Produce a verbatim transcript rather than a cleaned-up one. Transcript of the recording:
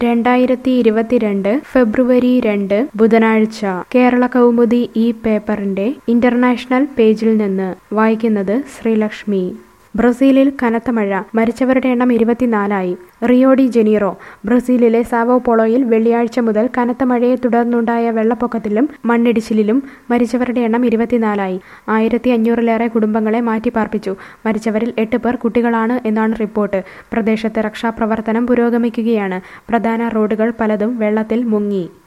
രണ്ടായിരത്തി ഇരുപത്തിരണ്ട് ഫെബ്രുവരി രണ്ട് ബുധനാഴ്ച കേരള കൗമുദി ഈ പേപ്പറിന്റെ ഇന്റർനാഷണൽ പേജിൽ നിന്ന് വായിക്കുന്നത് ശ്രീലക്ഷ്മി. ബ്രസീലിൽ കനത്ത മഴ, മരിച്ചവരുടെ എണ്ണം ഇരുപത്തിനാലായി. Rio de Janeiro. ബ്രസീലിലെ സാവോ പോളോയിൽ വെള്ളിയാഴ്ച മുതൽ കനത്ത മഴയെ തുടർന്നുണ്ടായ വെള്ളപ്പൊക്കത്തിലും മണ്ണിടിച്ചിലിലും മരിച്ചവരുടെ എണ്ണം ഇരുപത്തിനാലായി. ആയിരത്തി അഞ്ഞൂറിലേറെ കുടുംബങ്ങളെ മാറ്റിപ്പാർപ്പിച്ചു. മരിച്ചവരിൽ എട്ട് പേർ കുട്ടികളാണ് എന്നാണ് റിപ്പോർട്ട്. പ്രദേശത്ത് രക്ഷാപ്രവർത്തനം പുരോഗമിക്കുകയാണ്. പ്രധാന റോഡുകൾ പലതും വെള്ളത്തിൽ മുങ്ങി.